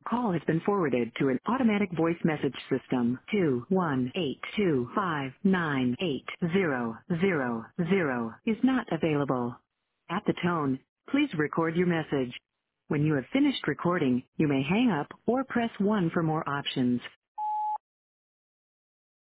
call has been forwarded to an automatic voice message system. 21825980000 is not available. At the tone, please record your message. When you have finished recording, you may hang up or press 1 for more options.